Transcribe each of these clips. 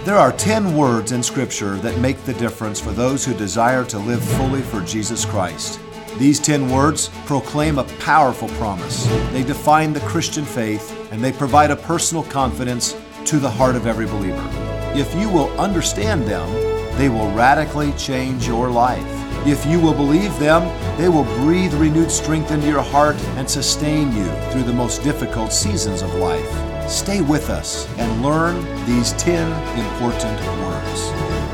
There are 10 words in Scripture that make the difference for those who desire to live fully for Jesus Christ. These 10 words proclaim a powerful promise. They define the Christian faith, and they provide a personal confidence to the heart of every believer. If you will understand them, they will radically change your life. If you will believe them, they will breathe renewed strength into your heart and sustain you through the most difficult seasons of life. Stay with us and learn these 10 important words.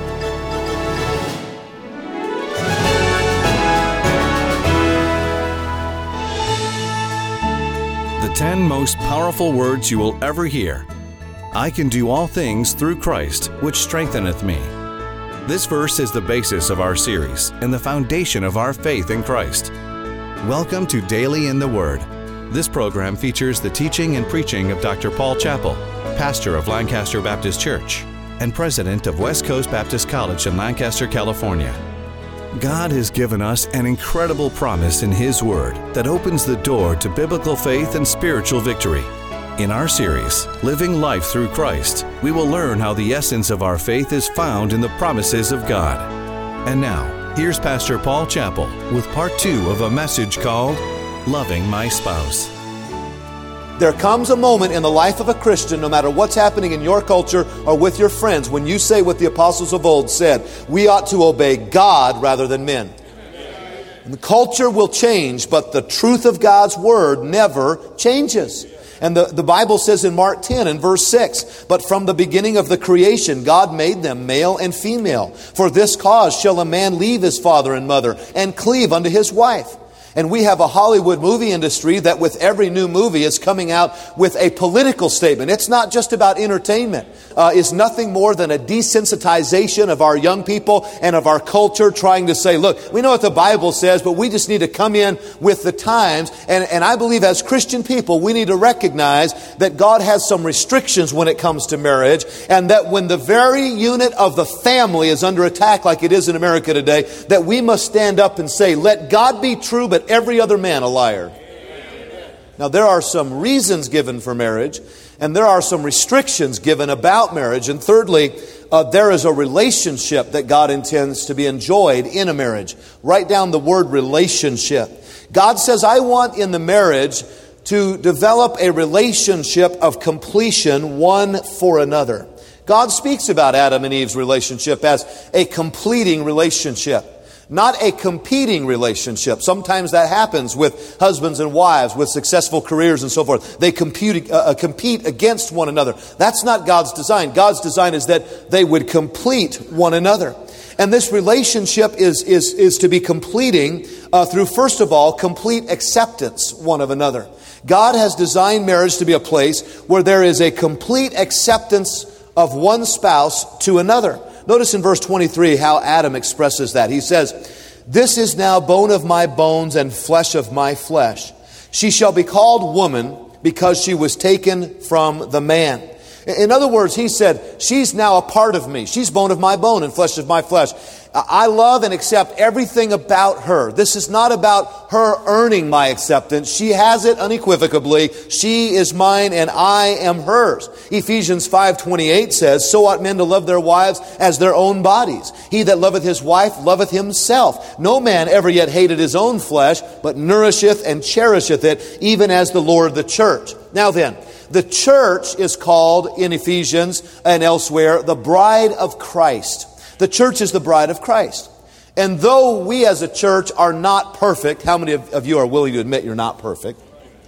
The 10 most powerful words you will ever hear. I can do all things through Christ, which strengtheneth me. This verse is the basis of our series and the foundation of our faith in Christ. Welcome to Daily in the Word. This program features the teaching and preaching of Dr. Paul Chappell, pastor of Lancaster Baptist Church and president of West Coast Baptist College in Lancaster, California. God has given us an incredible promise in His Word that opens the door to biblical faith and spiritual victory. In our series, Living Life Through Christ, we will learn how the essence of our faith is found in the promises of God. And now, here's Pastor Paul Chappell with part 2 of a message called Loving My Spouse. There comes a moment in the life of a Christian, no matter what's happening in your culture or with your friends, when you say what the apostles of old said, we ought to obey God rather than men. And the culture will change, but the truth of God's Word never changes. And the Bible says in Mark 10 and verse 6, but from the beginning of the creation, God made them male and female. For this cause shall a man leave his father and mother and cleave unto his wife. And we have a Hollywood movie industry that with every new movie is coming out with a political statement. It's not just about entertainment. It's nothing more than a desensitization of our young people and of our culture, trying to say, look, we know what the Bible says, but we just need to come in with the times. And I believe as Christian people, we need to recognize that God has some restrictions when it comes to marriage, and that when the very unit of the family is under attack like it is in America today, that we must stand up and say, let God be true, but every other man a liar. Now, there are some reasons given for marriage, and there are some restrictions given about marriage. And thirdly, there is a relationship that God intends to be enjoyed in a marriage. Write down the word relationship. God says, I want in the marriage to develop a relationship of completion one for another. God speaks about Adam and Eve's relationship as a completing relationship, not a competing relationship. Sometimes that happens with husbands and wives, with successful careers and so forth. They compete against one another. That's not God's design. God's design is that they would complete one another. And this relationship is to be completing through, first of all, complete acceptance one of another. God has designed marriage to be a place where there is a complete acceptance of one spouse to another. Notice in verse 23 how Adam expresses that. He says, this is now bone of my bones and flesh of my flesh. She shall be called woman because she was taken from the man. In other words, he said, she's now a part of me. She's bone of my bone and flesh of my flesh. I love and accept everything about her. This is not about her earning my acceptance. She has it unequivocally. She is mine and I am hers. Ephesians 5:28 says, so ought men to love their wives as their own bodies. He that loveth his wife loveth himself. No man ever yet hated his own flesh, but nourisheth and cherisheth it, even as the Lord the church. Now then, the church is called in Ephesians and elsewhere the bride of Christ. The church is the bride of Christ. And though we as a church are not perfect, how many of you are willing to admit you're not perfect?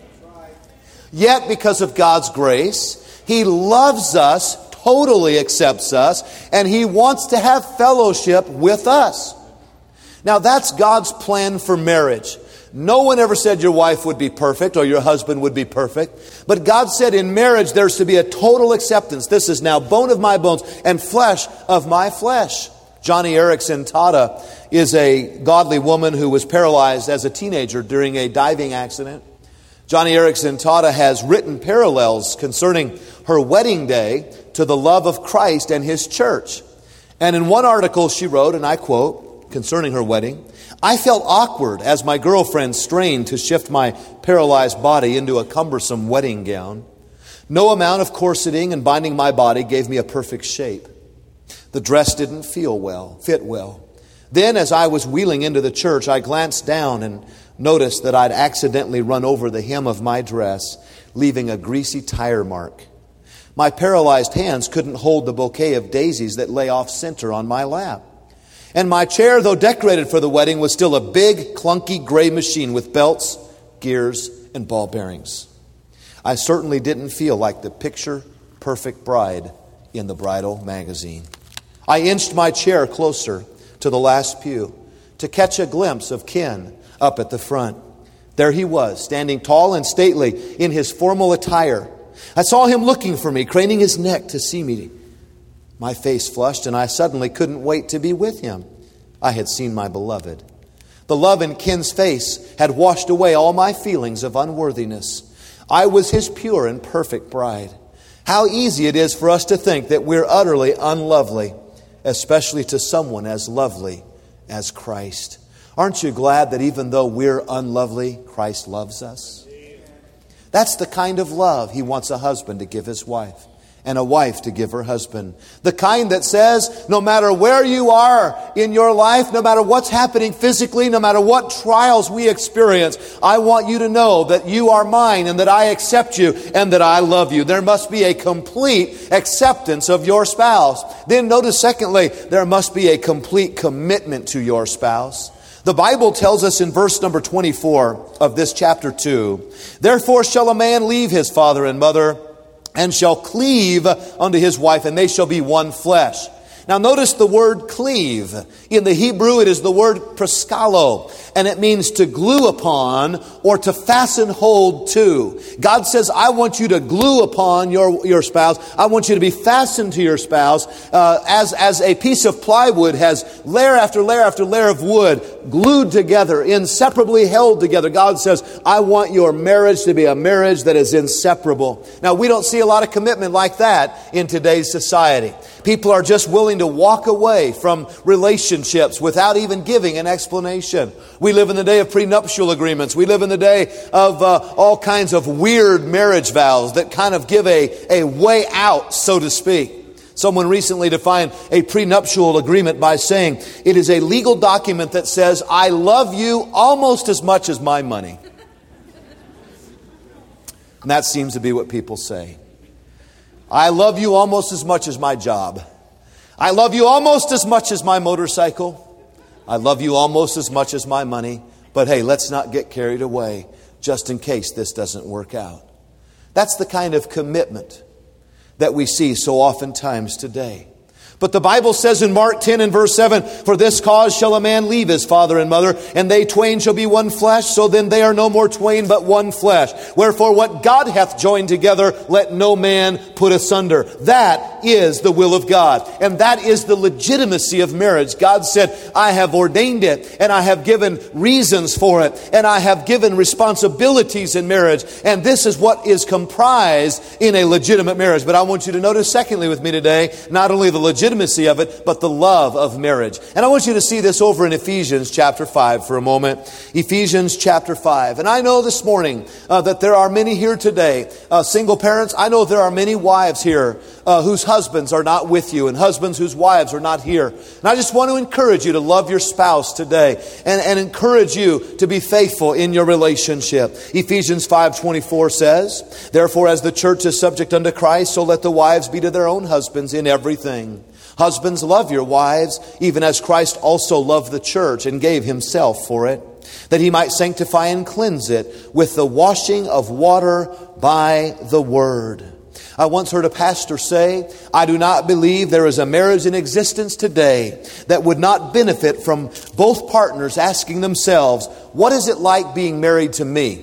Yet because of God's grace, He loves us, totally accepts us, and He wants to have fellowship with us. Now that's God's plan for marriage. No one ever said your wife would be perfect or your husband would be perfect. But God said in marriage there's to be a total acceptance. This is now bone of my bones and flesh of my flesh. Joni Eareckson Tada is a godly woman who was paralyzed as a teenager during a diving accident. Joni Eareckson Tada has written parallels concerning her wedding day to the love of Christ and His church. And in one article she wrote, and I quote, concerning her wedding, I felt awkward as my girlfriend strained to shift my paralyzed body into a cumbersome wedding gown. No amount of corseting and binding my body gave me a perfect shape. The dress didn't fit well. Then as I was wheeling into the church, I glanced down and noticed that I'd accidentally run over the hem of my dress, leaving a greasy tire mark. My paralyzed hands couldn't hold the bouquet of daisies that lay off center on my lap. And my chair, though decorated for the wedding, was still a big, clunky gray machine with belts, gears, and ball bearings. I certainly didn't feel like the picture-perfect bride in the bridal magazine. I inched my chair closer to the last pew to catch a glimpse of Ken up at the front. There he was, standing tall and stately in his formal attire. I saw him looking for me, craning his neck to see me. My face flushed, and I suddenly couldn't wait to be with him. I had seen my beloved. The love in Ken's face had washed away all my feelings of unworthiness. I was his pure and perfect bride. How easy it is for us to think that we're utterly unlovely, especially to someone as lovely as Christ. Aren't you glad that even though we're unlovely, Christ loves us? That's the kind of love He wants a husband to give his wife, and a wife to give her husband. The kind that says, no matter where you are in your life, no matter what's happening physically, no matter what trials we experience, I want you to know that you are mine and that I accept you and that I love you. There must be a complete acceptance of your spouse. Then notice, secondly, there must be a complete commitment to your spouse. The Bible tells us in verse number 24 of this chapter 2, therefore shall a man leave his father and mother, and shall cleave unto his wife, and they shall be one flesh. Now notice the word cleave. In the Hebrew, it is the word proskalo, and it means to glue upon or to fasten hold to. God says, I want you to glue upon your spouse. I want you to be fastened to your spouse as a piece of plywood has layer after layer after layer of wood glued together, inseparably held together. God says, I want your marriage to be a marriage that is inseparable. Now, we don't see a lot of commitment like that in today's society. People are just willing to walk away from relationships without even giving an explanation. We live in the day of prenuptial agreements. We live in the day of all kinds of weird marriage vows that kind of give a way out, so to speak. Someone recently defined a prenuptial agreement by saying, it is a legal document that says, I love you almost as much as my money. And that seems to be what people say. I love you almost as much as my job. I love you almost as much as my motorcycle. I love you almost as much as my money. But hey, let's not get carried away just in case this doesn't work out. That's the kind of commitment that we see so oftentimes today. But the Bible says in Mark 10 and verse 7, for this cause shall a man leave his father and mother, and they twain shall be one flesh. So then they are no more twain, but one flesh. Wherefore what God hath joined together, let no man put asunder. That is the will of God. And that is the legitimacy of marriage. God said, I have ordained it, and I have given reasons for it, and I have given responsibilities in marriage. And this is what is comprised in a legitimate marriage. But I want you to notice, secondly, with me today, not only the legitimacy of it, but the love of marriage. And I want you to see this over in Ephesians chapter 5 for a moment. Ephesians chapter 5. And I know this morning that there are many here today, single parents. I know there are many wives here whose husbands are not with you, and husbands whose wives are not here. And I just want to encourage you to love your spouse today and encourage you to be faithful in your relationship. Ephesians 5:24 says, therefore as the church is subject unto Christ, so let the wives be to their own husbands in everything. Husbands, love your wives, even as Christ also loved the church and gave himself for it, that he might sanctify and cleanse it with the washing of water by the word. I once heard a pastor say, I do not believe there is a marriage in existence today that would not benefit from both partners asking themselves, what is it like being married to me?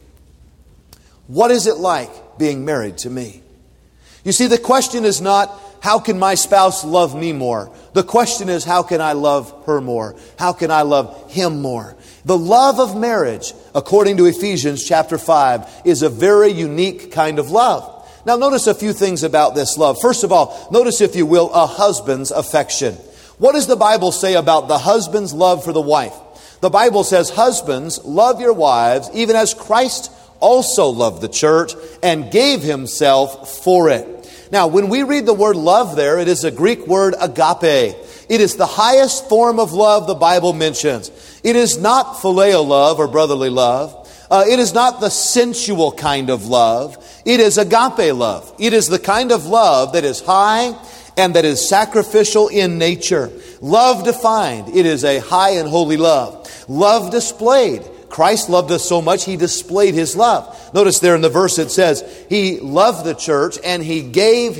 What is it like being married to me? You see, the question is not, how can my spouse love me more? The question is, how can I love her more? How can I love him more? The love of marriage, according to Ephesians chapter 5, is a very unique kind of love. Now notice a few things about this love. First of all, notice, if you will, a husband's affection. What does the Bible say about the husband's love for the wife? The Bible says, husbands, love your wives, even as Christ also loved the church and gave himself for it. Now, when we read the word love there, it is a Greek word agape. It is the highest form of love the Bible mentions. It is not phileo love or brotherly love. It is not the sensual kind of love. It is agape love. It is the kind of love that is high and that is sacrificial in nature. Love defined, it is a high and holy love. Love displayed. Christ loved us so much, He displayed His love. Notice there in the verse it says, He loved the church and He gave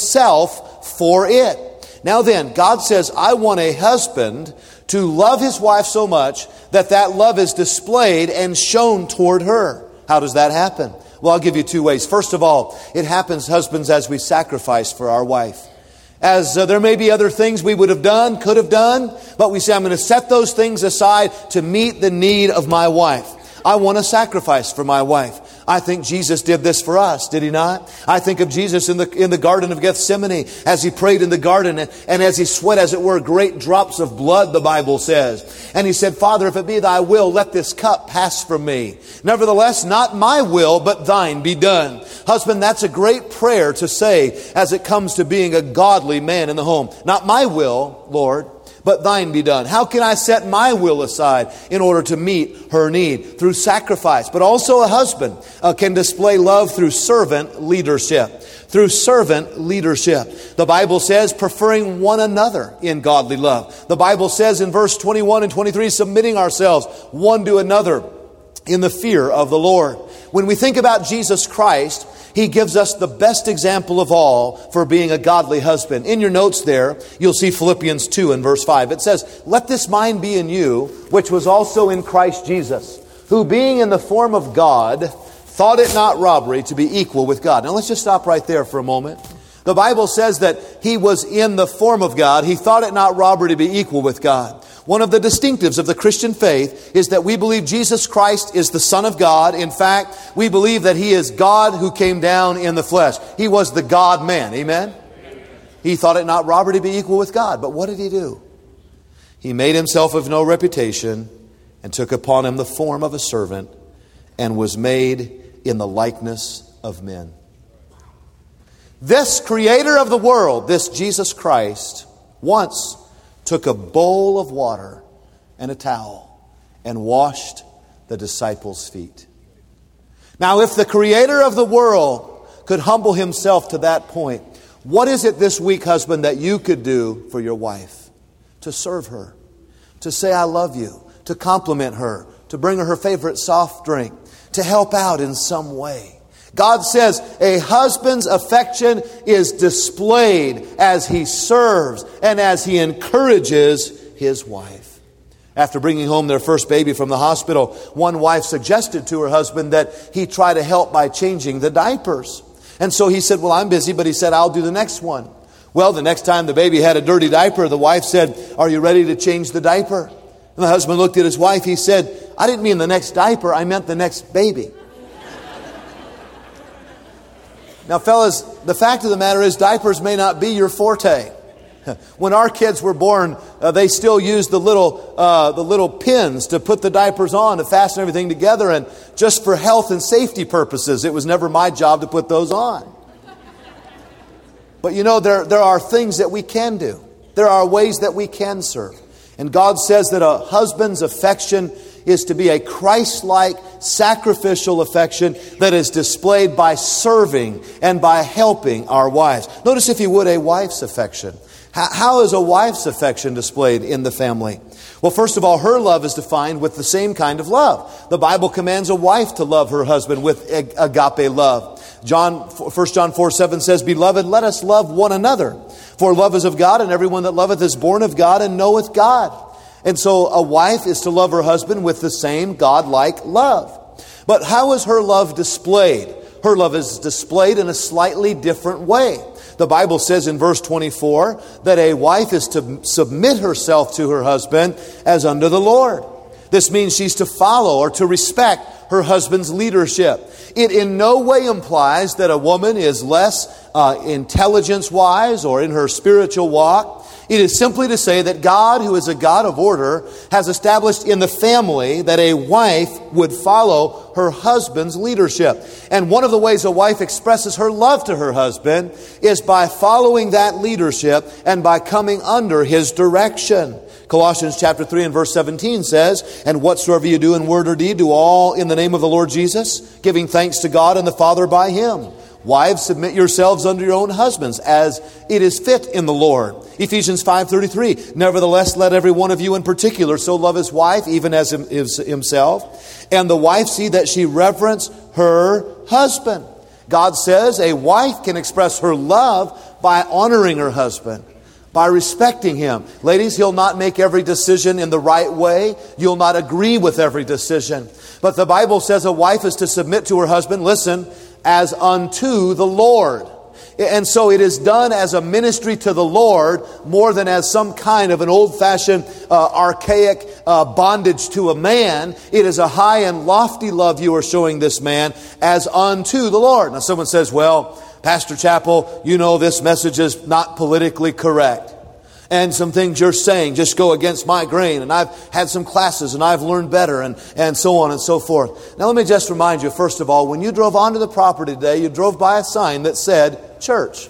Himself for it. Now then, God says, I want a husband to love his wife so much that that love is displayed and shown toward her. How does that happen? Well, I'll give you two ways. First of all, it happens, husbands, as we sacrifice for our wife. As there may be other things we would have done, could have done, but we say, I'm going to set those things aside to meet the need of my wife. I want to sacrifice for my wife. I think Jesus did this for us, did He not? I think of Jesus in the Garden of Gethsemane as He prayed in the garden and as He sweat, as it were, great drops of blood, the Bible says. And He said, Father, if it be Thy will, let this cup pass from me. Nevertheless, not my will, but Thine be done. Husband, that's a great prayer to say as it comes to being a godly man in the home. Not my will, Lord, but Thine be done. How can I set my will aside in order to meet her need? Through sacrifice. But also a husband can display love through servant leadership. Through servant leadership. The Bible says preferring one another in godly love. The Bible says in verse 21 and 23, submitting ourselves one to another in the fear of the Lord. When we think about Jesus Christ, He gives us the best example of all for being a godly husband. In your notes there, you'll see Philippians 2 and verse 5. It says, let this mind be in you, which was also in Christ Jesus, who being in the form of God, thought it not robbery to be equal with God. Now let's just stop right there for a moment. The Bible says that He was in the form of God. He thought it not robbery to be equal with God. One of the distinctives of the Christian faith is that we believe Jesus Christ is the Son of God. In fact, we believe that He is God who came down in the flesh. He was the God-man. Amen? He thought it not robbery to be equal with God. But what did He do? He made Himself of no reputation and took upon Him the form of a servant and was made in the likeness of men. This Creator of the world, this Jesus Christ, once took a bowl of water and a towel and washed the disciples' feet. Now, if the Creator of the world could humble Himself to that point, what is it this week, husband, that you could do for your wife? To serve her, to say, I love you, to compliment her, to bring her favorite soft drink, to help out in some way. God says a husband's affection is displayed as he serves and as he encourages his wife. After bringing home their first baby from the hospital, one wife suggested to her husband that he try to help by changing the diapers. And so he said, well, I'm busy, but he said, I'll do the next one. Well, the next time the baby had a dirty diaper, the wife said, are you ready to change the diaper? And the husband looked at his wife. He said, I didn't mean the next diaper, I meant the next baby. Now, fellas, the fact of the matter is diapers may not be your forte. When our kids were born, they still used the little pins to put the diapers on, to fasten everything together, and just for health and safety purposes. It was never my job to put those on. But you know, there are things that we can do. There are ways that we can serve. And God says that a husband's affection is to be a Christ-like, sacrificial affection that is displayed by serving and by helping our wives. Notice, if you would, a wife's affection. How is a wife's affection displayed in the family? Well, first of all, her love is defined with the same kind of love. The Bible commands a wife to love her husband with agape love. 1 John 4:7 says, Beloved, let us love one another. For love is of God, and everyone that loveth is born of God and knoweth God. And so a wife is to love her husband with the same God-like love. But how is her love displayed? Her love is displayed in a slightly different way. The Bible says in verse 24 that a wife is to submit herself to her husband as unto the Lord. This means she's to follow or to respect her husband's leadership. It in no way implies that a woman is less intelligence-wise or in her spiritual walk. It is simply to say that God, who is a God of order, has established in the family that a wife would follow her husband's leadership. And one of the ways a wife expresses her love to her husband is by following that leadership and by coming under his direction. Colossians chapter 3 and verse 17 says, "And whatsoever you do in word or deed, do all in the name of the Lord Jesus, giving thanks to God and the Father by Him. Wives, submit yourselves unto your own husbands, as it is fit in the Lord." Ephesians 5:33, "Nevertheless, let every one of you in particular so love his wife, even as himself. And the wife see that she reverence her husband." God says a wife can express her love by honoring her husband, by respecting him. Ladies, he'll not make every decision in the right way. You'll not agree with every decision. But the Bible says a wife is to submit to her husband, listen, as unto the Lord. And so it is done as a ministry to the Lord more than as some kind of an old-fashioned, archaic bondage to a man. It is a high and lofty love you are showing this man as unto the Lord. Now someone says, "Well, Pastor Chappell, you know this message is not politically correct. And some things you're saying just go against my grain. And I've had some classes and I've learned better and so on and so forth." Now let me just remind you, first of all, when you drove onto the property today, you drove by a sign that said church.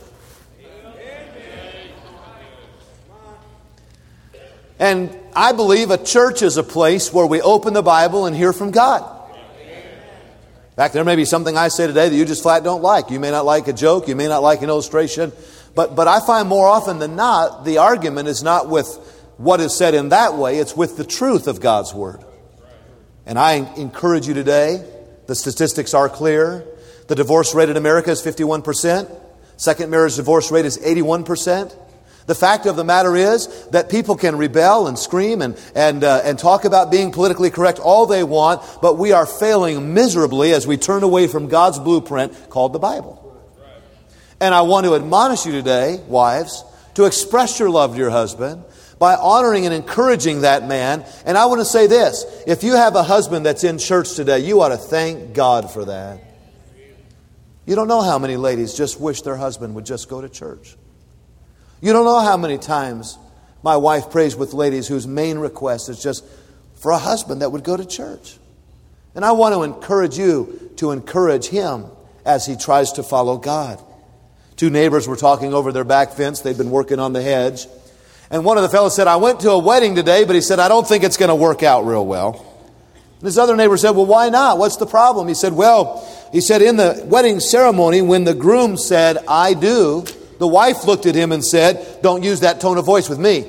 And I believe a church is a place where we open the Bible and hear from God. In fact, there may be something I say today that you just flat don't like. You may not like a joke. You may not like an illustration. But I find more often than not, the argument is not with what is said in that way. It's with the truth of God's Word. And I encourage you today, the statistics are clear. The divorce rate in America is 51%. Second marriage divorce rate is 81%. The fact of the matter is that people can rebel and scream and talk about being politically correct all they want, but we are failing miserably as we turn away from God's blueprint called the Bible. And I want to admonish you today, wives, to express your love to your husband by honoring and encouraging that man. And I want to say this, if you have a husband that's in church today, you ought to thank God for that. You don't know how many ladies just wish their husband would just go to church. You don't know how many times my wife prays with ladies whose main request is just for a husband that would go to church. And I want to encourage you to encourage him as he tries to follow God. Two neighbors were talking over their back fence. They'd been working on the hedge. And one of the fellows said, "I went to a wedding today, but he said, I don't think it's going to work out real well." And his other neighbor said, "Well, why not? What's the problem?" He said, in the wedding ceremony, when the groom said, "I do," the wife looked at him and said, "Don't use that tone of voice with me."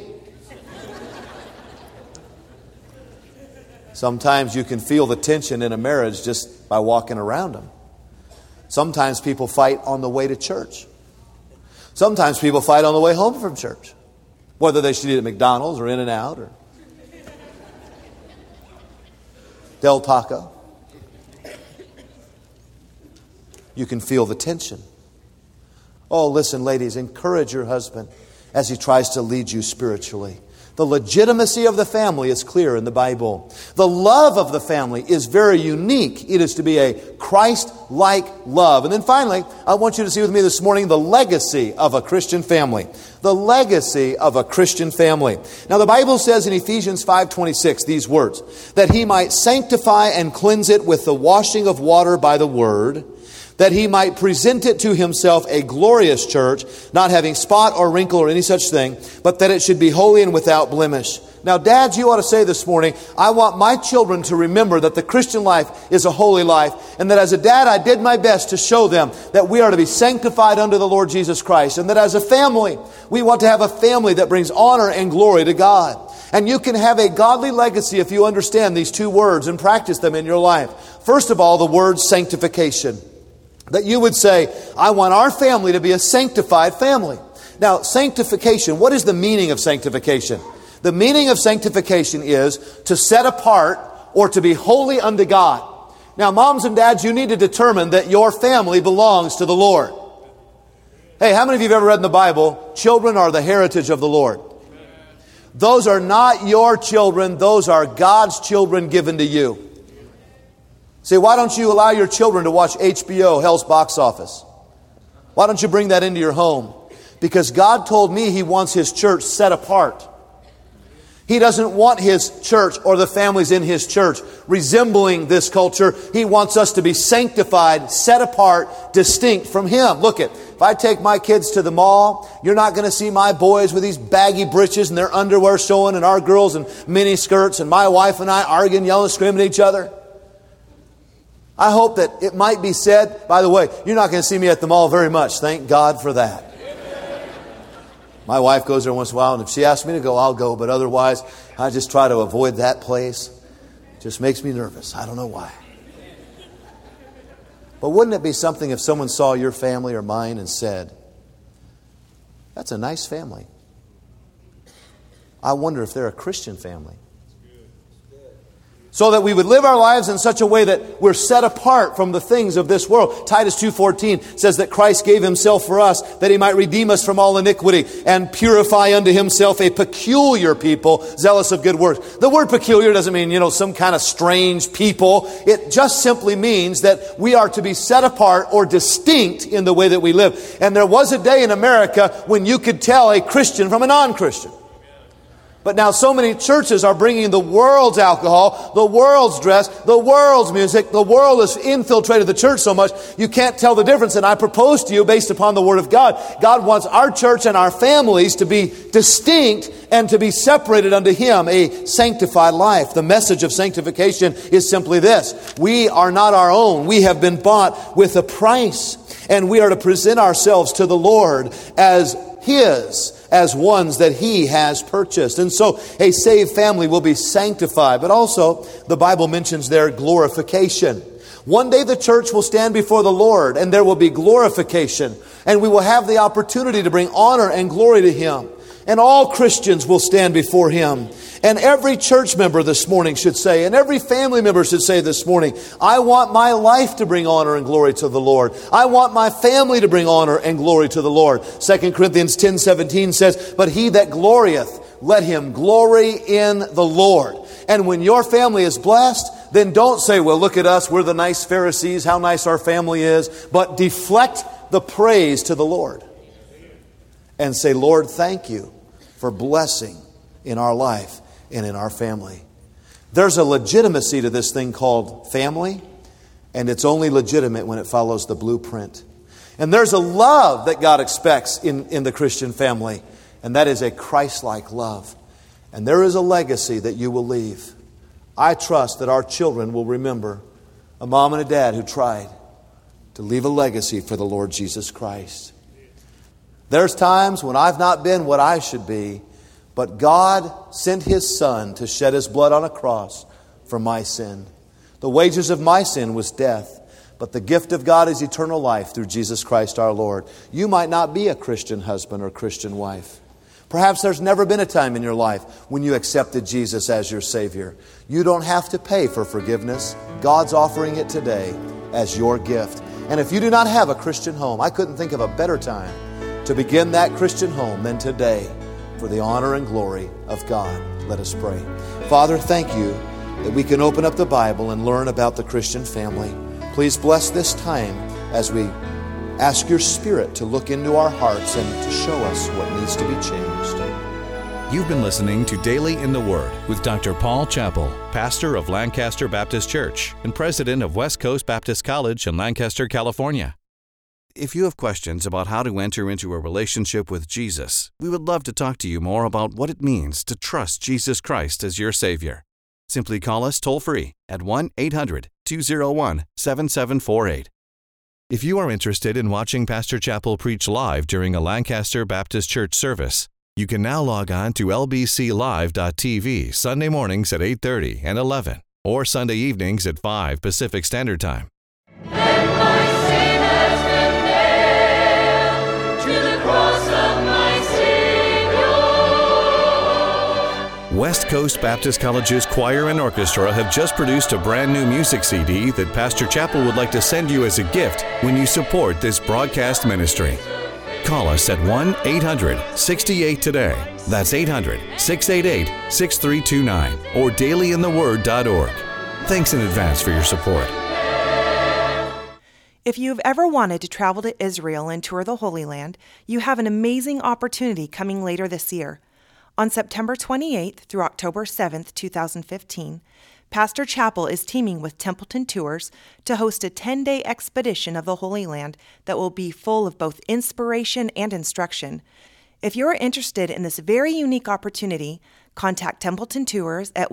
Sometimes you can feel the tension in a marriage just by walking around them. Sometimes people fight on the way to church. Sometimes people fight on the way home from church. Whether they should eat at McDonald's or In-N-Out or Del Taco. You can feel the tension. Oh, listen, ladies, encourage your husband as he tries to lead you spiritually. The legitimacy of the family is clear in the Bible. The love of the family is very unique. It is to be a Christ-like love. And then finally, I want you to see with me this morning the legacy of a Christian family. The legacy of a Christian family. Now the Bible says in Ephesians 5:26 these words, that he might sanctify and cleanse it with the washing of water by the word, that he might present it to himself a glorious church, not having spot or wrinkle or any such thing, but that it should be holy and without blemish. Now, dads, you ought to say this morning, I want my children to remember that the Christian life is a holy life, and that as a dad, I did my best to show them that we are to be sanctified unto the Lord Jesus Christ, and that as a family, we want to have a family that brings honor and glory to God. And you can have a godly legacy if you understand these two words and practice them in your life. First of all, the word sanctification. That you would say, I want our family to be a sanctified family. Now, sanctification, what is the meaning of sanctification? The meaning of sanctification is to set apart or to be holy unto God. Now, moms and dads, you need to determine that your family belongs to the Lord. Hey, how many of you have ever read in the Bible, children are the heritage of the Lord? Those are not your children. Those are God's children given to you. See, why don't you allow your children to watch HBO, Hell's Box Office? Why don't you bring that into your home? Because God told me He wants His church set apart. He doesn't want His church or the families in His church resembling this culture. He wants us to be sanctified, set apart, distinct from Him. Look it. If I take my kids to the mall, you're not going to see my boys with these baggy breeches and their underwear showing and our girls in mini skirts and my wife and I arguing, yelling, screaming at each other. I hope that it might be said, by the way, you're not going to see me at the mall very much. Thank God for that. My wife goes there once in a while, and if she asks me to go, I'll go. But otherwise, I just try to avoid that place. It just makes me nervous. I don't know why. But wouldn't it be something if someone saw your family or mine and said, that's a nice family. I wonder if they're a Christian family. So that we would live our lives in such a way that we're set apart from the things of this world. Titus 2:14 says that Christ gave Himself for us, that He might redeem us from all iniquity and purify unto Himself a peculiar people, zealous of good works. The word peculiar doesn't mean, some kind of strange people. It just simply means that we are to be set apart or distinct in the way that we live. And there was a day in America when you could tell a Christian from a non-Christian. But now so many churches are bringing the world's alcohol, the world's dress, the world's music. The world has infiltrated the church so much you can't tell the difference. And I propose to you, based upon the Word of God, God wants our church and our families to be distinct and to be separated unto Him, a sanctified life. The message of sanctification is simply this: we are not our own. We have been bought with a price. And we are to present ourselves to the Lord as His, as ones that He has purchased. And so a saved family will be sanctified. But also, the Bible mentions their glorification. One day the church will stand before the Lord and there will be glorification. And we will have the opportunity to bring honor and glory to Him. And all Christians will stand before Him. And every church member this morning should say, and every family member should say this morning, I want my life to bring honor and glory to the Lord. I want my family to bring honor and glory to the Lord. 2 Corinthians 10:17 says, but he that glorieth, let him glory in the Lord. And when your family is blessed, then don't say, well, look at us, we're the nice Pharisees, how nice our family is. But deflect the praise to the Lord. And say, Lord, thank you for blessing in our life and in our family. There's a legitimacy to this thing called family, and it's only legitimate when it follows the blueprint. And there's a love that God expects in the Christian family, and that is a Christ-like love. And there is a legacy that you will leave. I trust that our children will remember a mom and a dad who tried to leave a legacy for the Lord Jesus Christ. There's times when I've not been what I should be, but God sent His Son to shed His blood on a cross for my sin. The wages of my sin was death, but the gift of God is eternal life through Jesus Christ our Lord. You might not be a Christian husband or Christian wife. Perhaps there's never been a time in your life when you accepted Jesus as your Savior. You don't have to pay for forgiveness. God's offering it today as your gift. And if you do not have a Christian home, I couldn't think of a better time to begin that Christian home than today, for the honor and glory of God. Let us pray. Father, thank you that we can open up the Bible and learn about the Christian family. Please bless this time as we ask your Spirit to look into our hearts and to show us what needs to be changed. You've been listening to Daily in the Word with Dr. Paul Chappell, pastor of Lancaster Baptist Church and president of West Coast Baptist College in Lancaster, California. If you have questions about how to enter into a relationship with Jesus, we would love to talk to you more about what it means to trust Jesus Christ as your Savior. Simply call us toll-free at 1-800-201-7748. If you are interested in watching Pastor Chappell preach live during a Lancaster Baptist Church service, you can now log on to lbclive.tv Sunday mornings at 8:30 and 11, or Sunday evenings at 5 Pacific Standard Time. West Coast Baptist College's choir and orchestra have just produced a brand new music CD that Pastor Chappell would like to send you as a gift when you support this broadcast ministry. Call us at 1-800-68-TODAY. That's 800-688-6329 or dailyintheword.org. Thanks in advance for your support. If you've ever wanted to travel to Israel and tour the Holy Land, you have an amazing opportunity coming later this year. On September 28th through October 7th, 2015, Pastor Chappell is teaming with Templeton Tours to host a 10-day expedition of the Holy Land that will be full of both inspiration and instruction. If you're interested in this very unique opportunity, contact Templeton Tours at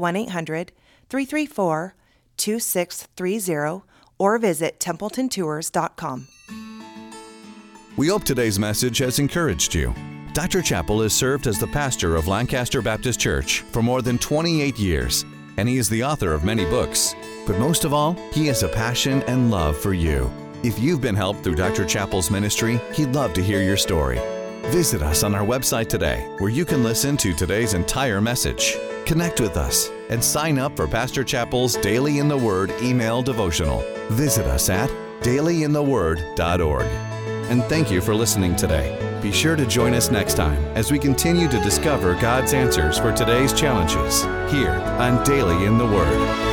1-800-334-2630 or visit templetontours.com. We hope today's message has encouraged you. Dr. Chappell has served as the pastor of Lancaster Baptist Church for more than 28 years, and he is the author of many books. But most of all, he has a passion and love for you. If you've been helped through Dr. Chappell's ministry, he'd love to hear your story. Visit us on our website today, where you can listen to today's entire message. Connect with us and sign up for Pastor Chappell's Daily in the Word email devotional. Visit us at dailyintheword.org. And thank you for listening today. Be sure to join us next time as we continue to discover God's answers for today's challenges here on Daily in the Word.